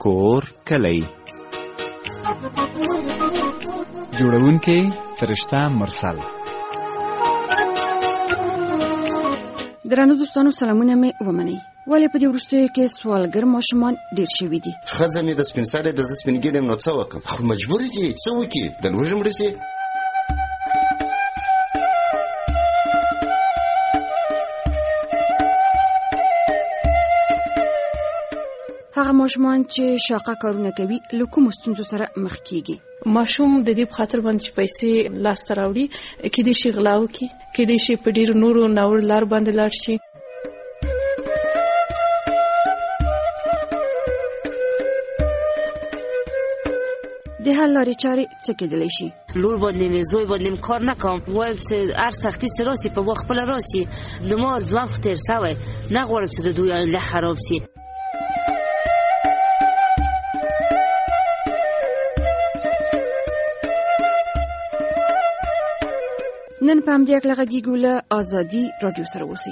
کور کلی. جوړونکی فرشته مرسل. درنو دوستانو سلامونه مې ومنئ. ولې په دې وروستیو کې سوالګر ماشومان ډېر شوي دي؟ ښځه مې د سپین سرې د زه سپین ږیرې نو څه وکړم؟ خو مجبور دي څه وکړي؟ د لوږې مړه شي. هغه ماشومان چې شاقه کارونه کوي له کومو ستونزو سره مخ کیږي؟ ماشوم د دې په خاطر باندې چې پیسې لاسته راوړي کېدای شي غلا وکړي، کېدای شي په ډېرو نورو ناوړه لار باندې لاړ شي. د حل لارې چارې څه کېدلی شي؟ لور باندې مې زوی باندې کار نکوم، وایم چې هر سختي چې راسي په وخت خپله راسي. د ما ژوند خو تېر سوی، نه غواړم چې د دوی آینده خراب سي. نن په همدې هکله غږیږو له ازادي راډیو سره اوسئ.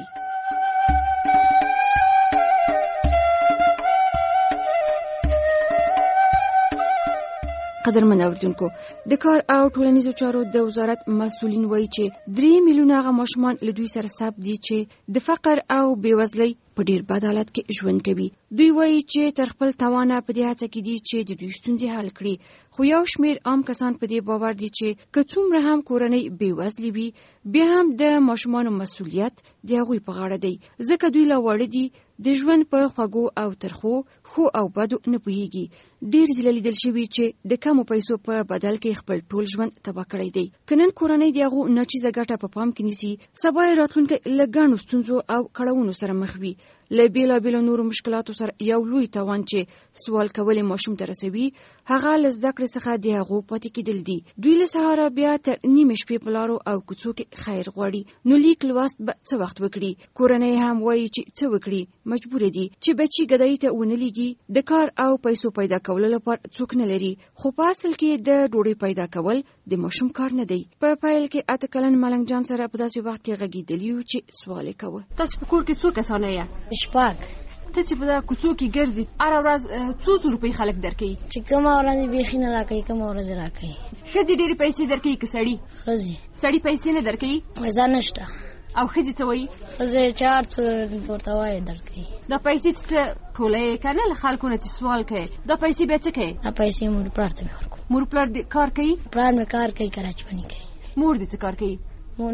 قدرمن اوریدونکو، د کار او ټولنیزو چارو د وزارت مسؤلین وایي چې 3 میلیونه هغه ماشومان له دوی سره ثبت دي چې د فقر او بېوزلۍ په ډېر بد حالت کې ژوند کوي. دوی وایي چې تر خپل توانه په دې هڅه کې دي چې د دوی ستونزې حل کړي، خو یو شمېر عام کسان په دې باور دي چې که څومره هم کورنۍ بېوزلې وي، بیا هم د ماشومانو مسؤلیت د هغوی په غاړه دی، ځکه دوی لا واړه دي، د ژوند په خوږو او ترخو، ښو او بدو نه پوهیږي. ډېر ځله لیدل شوي چې د کمو پیسو په بدل کې خپل ټول ژوند تباه کړی دی. که نن کورنۍ د هغو ناچیزه ګټه په پام کې نیسي، سبا یې راتلونکی له ګڼو ستونزو او کړاوونو سره مخ وي. له بېلابېلو نورو مشکلاتو سره یو لوی تاوان چې سوال کول ماشوم ته رسوي، هغه له زده کړې څخه د هغو پاتې کېدل دي. دوی له سهاره بیا تر نیمې شپې په لارو او کوڅو کې خیر غواړي. نو لیک لوست به څه وخت وکړي؟ کورنۍ هم وایي چې څه وکړي؟ مجبور دي چې بچي ګدایي ته ونه لیږي. د کار او پیسو پیدا کولو لپاره څوک نه لري، خو په اصل کې د ډوډۍ پیدا کول د ماشوم کار نه دی. په پیل کې 8 کلن ملنګ جان سره په داسې وخت کې غږېدلی و چې سوال یې کوه. تاسو په کور کې څو کسانه یې؟ شپږ. ته چې په کوڅو کې ګرځې، هره ورځ څو روپۍ خلک درکوي؟ چې کومه ورځ بیخي نه راکوي، کومه ورځ راکوي. ښځې ډېرې پیسې درکوي که سړي؟ سړي پیسې نه درکوي؟ پیسې نشته. او ښځې څه وایي؟ ښځې 400 ورته وایي درکوي. دا پیسې چې ته ټولوې که نه له خلکو نه چې سوال کوې، دا پیسې بیا څه کوې؟ دا پیسې مور پلار ته مې ورکوم. مور پلار دې کار کوي؟ پلار مې کار کوي، کراچواني کوي. مور دې څه کار کوي؟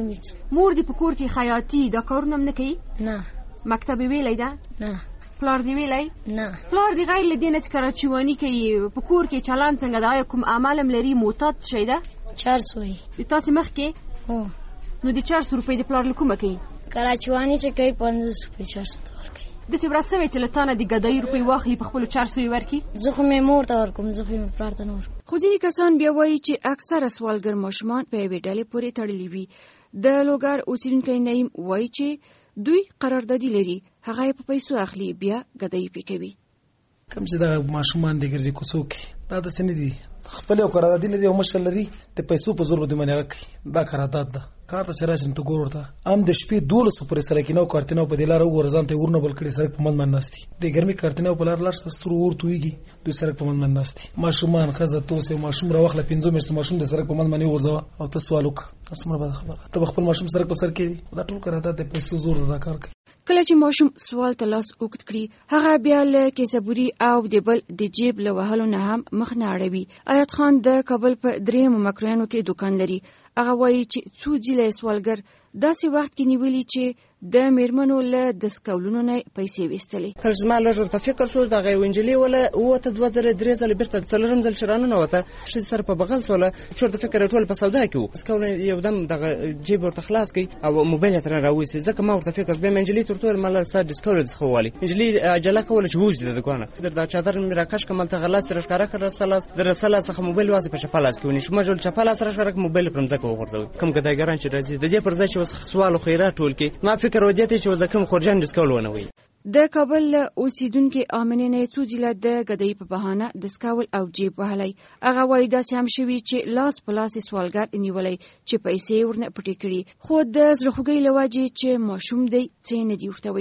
مور دې په کور کې خیاطي دا کارونه هم نه کوي؟ نه. مکتب یې ویلی ده؟ نه. پلار دې ویلی؟ نه. پلار دې غیر له دې نه چې کراچواني کوي، په کور کې چلند څنګه ده؟ آیا کوم عمل هم لري؟ معتاد شی ده؟ 400 یې. د تاسې مخکې؟ هو. نو د 400 روپۍ د پلار له کومه کوي؟ کراچواني چې کوي 50 روپۍ 400 ته ورکوي. داسې ورځ سوی چې له تا نه د ګدایي روپۍ واخلي په خپلو 400 یې ورکړي؟ زه خو مې مور ته ورکوم، زه خو مې پلار ته نه ورکوم. خو ځینې کسان بیا وایي چې اکثره سوالګر ماشومان په یوې ډلې پورې تړلي وي. د لوګر اوسیدونکی نعیم وایي چې دوی قراردادي لري، هغه یې په پیسو اخلي، بیا ګدایي پې کوي. کوم چې دا ماشومان د ګرځي کوڅو کې دا داسې نه دي، خپل یو قراردادي لري او مشر لري، د پیسو په زور باندې منې کوي. دا قرارداد ده، کار ته سره چې ته ګور ورته ام د شپې 12 پورې سره کې نو کارتینو په دلاره ورزان ته ورنه بل کړي، سره په منځ ناستي د ګرمي کارتینو په لار سره ورته ویږي، دوی سره په منځ ناستي. ماشومان خزه توسه ماشوم را واخله 15 میاشتې ماشوم د سره په منځ باندې ورځه او ته سوال وکړه، تاسو مړه خبره ته خپل ماشوم سره په سر کې دا ټول قرارداد د پیسو زور ده کار کوي. کله چې ماشوم سوال ته لاس اوږد کړي، هغه بیا له کیسبوري او د بل د جیب له وهلو نه هم مخ نه اړوي. آیت خان د کابل په 3 مکرویانو کې دکان لري. هغه وایي چې څو ځله سوالګر داسې وخت کې نیولي چې د میرمنو له دسکولونو نه پیسې ویستلې. کله چې ما لږ ورته فکر شو دغه یو نجلۍ وله ووته 2003 ځله بېرته څلورم ځل چې راننوته، ښځې سره په بغل شوله، چې ورته فکر ټول په سودا کې وو. دسکول یو دم دغه جیب ورته خلاص کړي او موبایل یې ترې راویستې، ځکه ما ورته فکر بیا مې نجلۍ ته ورته ویل ما له ستا ډسکول څخه ووالي. نجلۍ عجله کوله چې ووځي د دوکانه، دا چادر مې راکش کړم، هلته غلاس یې راښکاره کړ، د رسه لاس څخه موبایل واسې په چپه لاس کې ونیو، ما ټول چپه لاس راښکاره کړ، موبایل پر مځکه وغورځوي. کوم ګدایګران چې راځي د دې پر ځای چې اوس سوال او خیرات ټول کې، ما فکر ودیته چې اوس کوم خورجان ډسکول ونه وي. د کابل اوسیدونکو امنه نه څو ځله د ګدای په بهانه دسکول او جیب وهلی. هغه وایي داسې هم شوي چې لاس په لاس سوالګر نیولی چې پیسې ورنه پټې کړي، خو د زړه خوږۍ له وجې چې ماشوم دی څه نه دي ورته ویلي.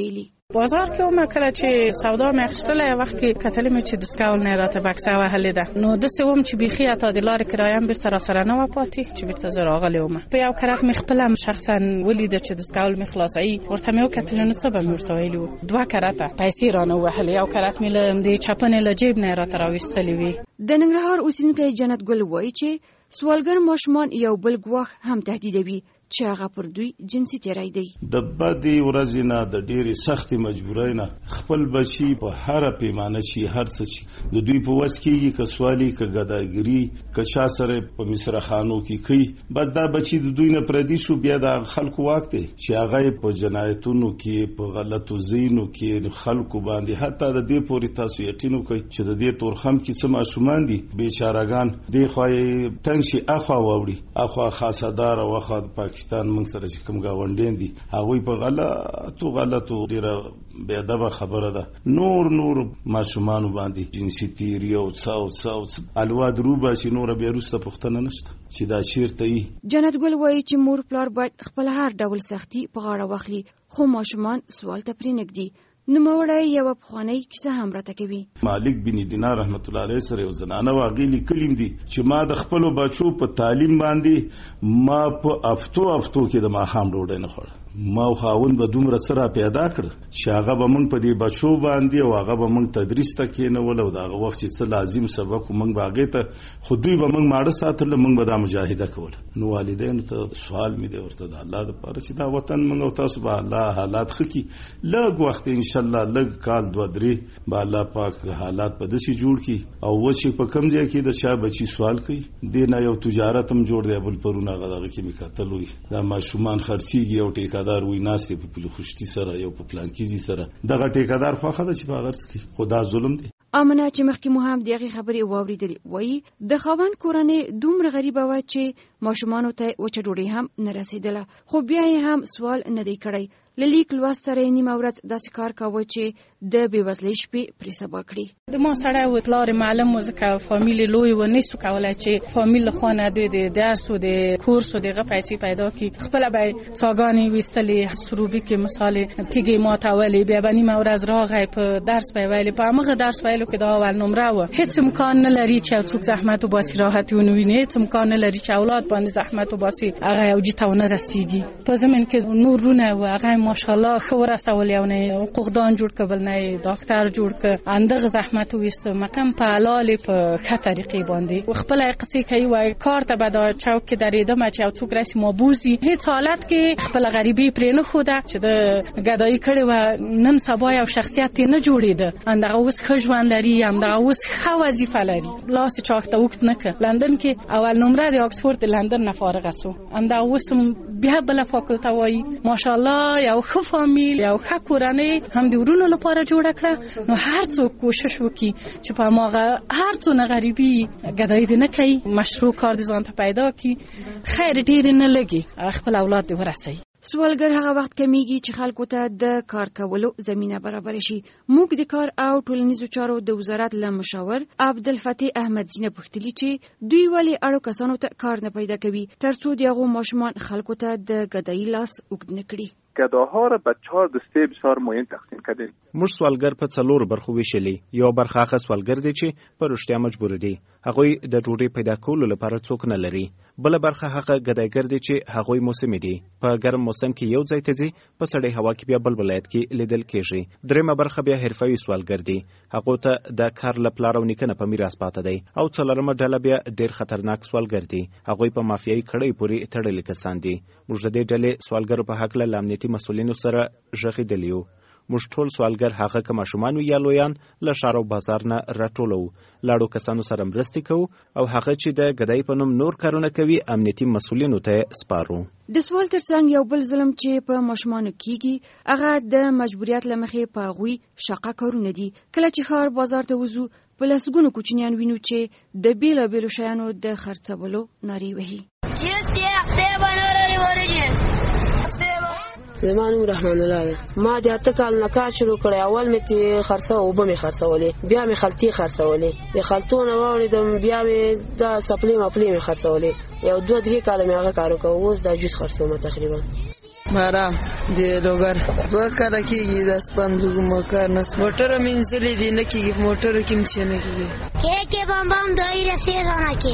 بازار کې ومه کله چې سودا مې اخیستله وخت کې کتلې مې چې د سکاول نه راته بکسه وهلې ده نو داسې وم چې بیخي اته د لارې کرایه هم بیرته راسره نه وه پاتې چې بیرته زه راغلې ومه په یو کرک مې خپله شخصا ولیده چې د سکاول مې خلاصوي ورته مې وکتل نو څه به مې ورته ویلي وو 2 کرته پیسې رانه ووهلې یو کرک مې له د چپنې له جیب نه راته راویستلې وي. د ننګرهار اوسیدونکی جنت ګل وایي چې سوالګر ماشومان یو بل ګواښ هم تهدیدوي چې هغه پر دوی جنسي تیری دی. د بدې ورځې نه د ډېرې سختې مجبورۍ نه خپل بچي په هره پیمانه شي هر څه شي د دوی په وس کېږي که سوالي که ګداګري که چا سره په مصرخانو کې کوي بس دا بچي د دوی نه پردي شو بیا د خلکو واک دی چې هغه په جنایتونو کې په غلطو ځایونو کې خلکو باندې حتی د دې پورې تاسو یقین وکړئ چې د دې تورخم کې څه ماشومان دي بیچارهګان دې خوا یې تنګ شي اخوا واوړي اخوا خاصدار او اخوا پاکستان موږ سره چې کوم گاونډین دي هغوی په غلطو ډېره بې ادبه خبره ده نور ماشومانو باندې جنسي تیری او څه الوا درو باشي نور بیا وروسته پوښتنه نشته چې دا چیرته وي. جنت ګل وایي چې مور پلار باید خپل هر ډول سختي په غاړه واخلي خو ماشومان سوال ته پرې نږدي. نوموړی یو پخوانی کیسه هم راته کوي. مالک بن دینار رحمت الله علیه سره یو زنانه واغې لیکلیم دي چې ما د خپل بچو په تعلیم باندې ما په افتو کې د ماښام ډوډۍ نه خوړه ما خاوند به دومره سره پیدا کړ چې هغه به موږ په دې بچو باندې او هغه به موږ تدریس ته کېنول او دغه وخت چې څه لازم سبق موږ به هغې ته خو دوی به موږ ماړه ساتل موږ به دا مجاهده کوله. نو والدینو ته سوال مې دی ورته د الله دپاره چې دا وطن موږ او تاسو به الله حالات ښه کړي لږ وخت انشاءالله لږ کال 2-3 به الله پاک حالات په داسې جوړ کړي او و چې په کوم ځای کې د چا بچي سوال کوي دې نه یو تجارت هم جوړ دی بل پرونه هغه دغه کې مې کتل وي دا ماشومان خرڅېږي او ټیکادار وي ناستې په پلو خوشتي سره یو په پلانکیزي سره دغه ټیکادار خوښه ده چې په غرض کې خدا ظلم دی. امنه چې مخکې مو هم دغه خبرې واوریدلې وایي د خاوند کورنۍ دومره غریبه وه چې ماشومانو ته وچه ډوډۍ هم نه رسېدله خو بیا یې هم سوال نه دی کړی. له لیک لوست سره یې نیمه ورځ داسې کار کاوه چې د بېوزلۍ شپې پرې سبا کړي. د ما سړی و پلار معلم و ځکه فامیل لوی و نشو کولی چې فامیل له خوا نه د درس و د کورس و دغه پیسې پیدا کړي خپله به یې څاګانې ویستلې سروبي کې مثال تیږې ماتولې بیا به نیمه ورځ راغی په درس به یې ویلې په همغه درس ویلو کې د اول نمره و هیڅ امکان نه لري چې څوک زحمت وباسي راحت ونه ویني هیڅ امکان نه لري چې اولاد باندې زحمت وباسي هغه یو جې ته ونه رسیږي په زمین کې نور رونه و هغه ماشاءالله ښه ورسول یو نه حقوقدان جوړ کړ بل نه ډاکټر جوړ کړ اندغه زحمت وویسته مقام په حلال په ښه طریقې باندې خپل قصې کوي وای کار ته به دا چوک کې درېدم چې یو څوک راسي ما بوزي هیڅ حالت کې خپل غریبي پرې نه خوده چې د ګدایي کړې و نن سبا یو شخصیت نه جوړېده اندغه اوس ښه ژوند لري همدغه اوس ښه وظیفه لري لاس چاک ته وکت نه کړ لندن کې اول نمره د آکسفورد د لندن نه فارغه سو همدغه اوس بیا بله فاکولته وایي ماشاءالله یو ښه فامیل یو ښه کورنۍ هم د ورونو لپاره جوړه کړه نو هر څوک کوشش وکړي چې په هماغه هر څونه غریبي ګدایي دې نه کوي مشروع کار دې ځان ته پیدا کړي خیر ډېرې نه لګي خپل اولاد دې ورسوي. سوالګر هغه وخت کمیږي چې خلکو ته د کار کولو زمینه برابر شي. موږ د کار او ټولنیزو چارو د وزارت له مشاور عبدالفتاح احمدزي نه پوښتلي چې دوی ولې اړو کسانو ته کار نه پیدا کوي ترڅو د هغو ماشومان خلکو ته د ګدایي لاس اوږد نه کړي. گداها را به 4 دسته بسیار مهم تقسیم کردیم. موږ سوالګر په 4 برخو ویشلې یو برخه هغه سوالګر دي چې په رښتیا مجبور دي هغوی د ډوډۍ پیدا کولو لپاره څوک نه لري. بل برخه هغه ګدایګر دي چې هغوی موسمي دي په ګرم موسم کې یو ځای ته ځي په سړې هوا کې بیا بل ولایت کې لیدل کېږي. دریمه برخه بیا حرفوي سوالګر دي هغه ته د کار لپاره او نیکنه په میراث پاتې دی. او څلورمه ډله بیا ډېر خطرناک سوالګر دي هغوی په مافیایي کړۍ پورې تړلي کسان دي. موږ د دې ډلې سوالګرو په حق له امنیتي مسؤلینو سره ژغېدلي یو. موږ ټول سوالګر هغه که ماشومان وي یا لویان له ښار او بازار نه راټولو لاړو کسانو سره مرستې کوو او هغه چې د ګدای په نوم نور کارونه کوي امنیتي مسؤلینو ته سپارو. د سوال ترڅنګ یو بل ظلم چې په ماشومانو کیږي هغه د مجبوریت له مخې په هغوی شاقه کارونه دي. کله چې ښار بازار ته وځو په لسګونو کوچنیان وینو چې د بیلابیلو شیانو د خرڅولو نارې وهي. زما نوم رحمان الله ده. ما د 8 کال نه کار شروع کړی. اول مې تی خرڅه او به مې خرڅولې بیا مې خلطي خرڅولې د خلطونه واوړېدم بیا مې دا سپلې مپلې مې خرڅولې یو 2-3 کال مې هغه کار وکړ. اوس دا جوس خرڅوم تقریبا. بارام د لوګر دوه کار کېږي د سپندو مکار نس موټر منځلې دي نه کېږي موټر کې مشه نه کېږي کې بمبم دوی رسېدانه کې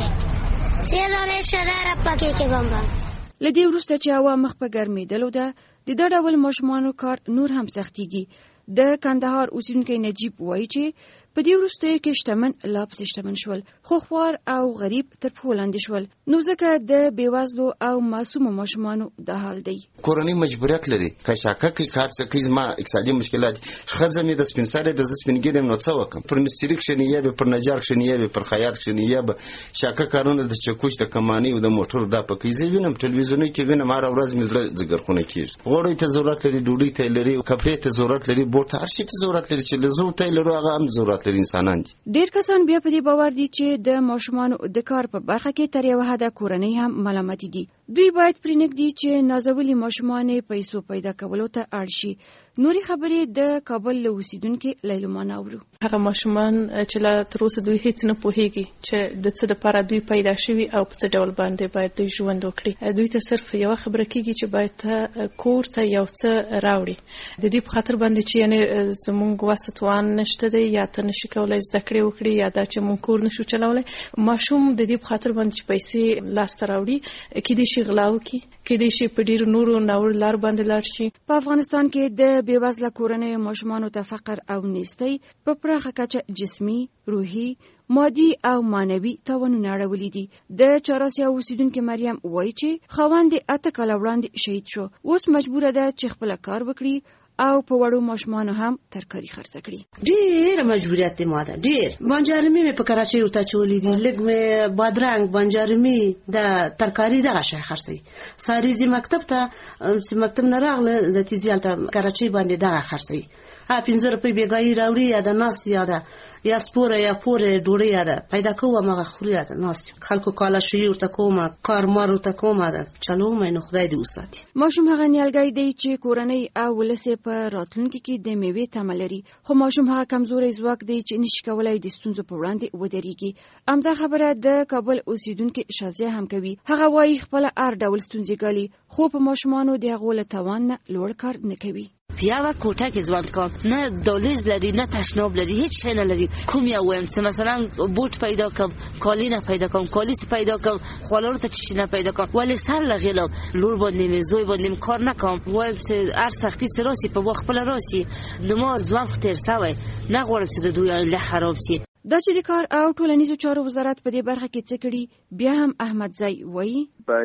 سیدانه شدار پکې کې بمبم لدی وروسته چې هوا مخ په ګرمېدلو ده د دا ډول ماشومانو کار نور هم سختيږي. د کندهار اوسیدونکي نجیب وایي چې په دې وروستیو کې شتمن لا پسې شتمن شول، خو خوار او غریب تر پښو لاندې شول، نو ځکه د بېوزلو او معصومو ماشومانو د حال دی. کورنۍ مجبوریت لري که شاکه کوي کار څه کوي زما اقتصادي مشکلات ښځه مې د سپین سرې د زه سپین ګیرم نو څه وکړم پر مستري کښېني یا به پر نجار کښېني یا به پر خیاط کښېني یا به شاکه کارونه د چکوش د کمانۍ او د موټرو دا پکې زه وینم ټلویزیوني کې وینم هره ورځ مې زړه ځګرخونه کېږي. غوړیو ته ضرورت لري، ډوډۍ ته لري، کپړې ته ضرورت لري، بوټ ته هر شي ته ضرورت لري چې له زه ته لرو هغه هم ضرورت لري انسانان دي. ډېر کسان بیا په دې باور دي چې د ماشومانو د کار په برخه کې تر یوه حده کورنۍ هم ملامت دي. دوی باید پرېنږدي چې نازولي ماشومان پیسو پیدا کولو ته اړ شي. نورې خبرې د کابل له اوسیدونکي لیلمان اورو. هغه ماشومان چې لا تر اوسه دوی هیڅ نه پوهیږي چې د څه دپاره دوی پیدا شوي او په څه ډول باندې باید دوی ژوند وکړي. دوی ته صرف یوه خبره کېږي چې باید کور ته یو څه راوړي. د دې په خاطر باندې چې یعنې زمونږ وسه توان نشته دی یا ته نشي کولی زده کړې وکړي یا دا چې مونږ کور نشو چلولی. ماشوم د دې په خاطر باندې چې پیسې لاسته راوړي کېدای شي غلا وکړي، کېدای شي په ډېرو نورو ناوړو لارو باندې لاړ شي. په افغانستان کې د بېوزله کورنیو ماشومانو ته فقر او نیستۍ په پراخه کچه جسمي، روحي، مادي او معنوي تاوانونه اړولي دي. د چهاراسیا اوسیدونکې مریم وایي چې خاوند یې 8 کاله وړاندې شهید شو، اوس مجبوره ده چې خپله کار وکړي او په وړو ماشومانو هم ترکاري خرڅه کړي. ډېر مجبوریت دی ماده، ډېر بانجارمي مې په کراچۍ ورته چولې دي، لږ مې بادرنګ بانجارمي د ترکاري دغه شی خرڅوي. ساري زی مکتب ته چې مکتب نه راغله زه تیزي هلته کراچۍ باندې دغه خرڅوي. 15 روپۍ بېګایي راوړي یا د ناست یا د یا سپوره یا پورې ډوډۍ یا ده پیدا کوم هغه خوري یا د ناست خلکو کاله شوي ورته کومه کارمار ورته کومه ده چلوم نو خدای دې وساتي. ماشوم هغه نیالګی دی چې کورنۍ او ولس په راتلونکي کې د میوې تمه لري، خو ماشوم هغه کمزوری ځواک دی چې نشي کولای د ستونزو په وړاندې ودرېږي. همدا خبره د کابل اوسیدونکي شازیه هم کوي. هغه وایي خپله هر ډول ستونزې ګالي، خو په ماشومانو د هغو له توان نه لوړ کار نه کوي. یوه کوټه کې ژوند کوم، نه دهلیز لري نه تشناب لري، هیڅ شی نه لري. کوم یو وایم چې مثلا بوټ پیدا کوم، کالی نه پیدا کوم، کالی پیدا کوم، خوړلو ته چی نه پیدا کوم، ولی سر لغیلم لور باندې مې زوی باندې کار نکوم. وایم چې هر سختي چې راسي په وخت خپل راسي نو ژوند تیر سوی نه غواړم چې د دوی له خراب شي. دا چې د کار او ټولنیزو چارو وزارت په دې برخه کې څه کړي، بیا هم احمدزی وایي په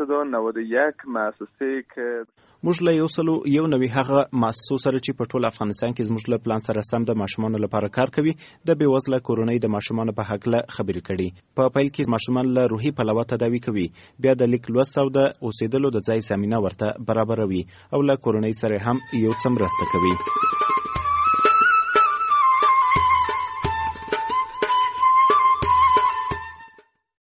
191 مؤسسې کې موږ له 191 هغه مؤسسو سره چې په ټول افغانستان کې زموږ له پلان سره سم د ماشومانو لپاره کار کوي د بېوزله کورنۍ د ماشومانو په هکله خبرې کړي. په پیل کې ماشومان له روحي پلوه تداوي کوي، بیا د لیک لوست او د اوسېدلو د ځای زمینه ورته برابروي او له کورنۍ سره هم یو څه مرسته کوي.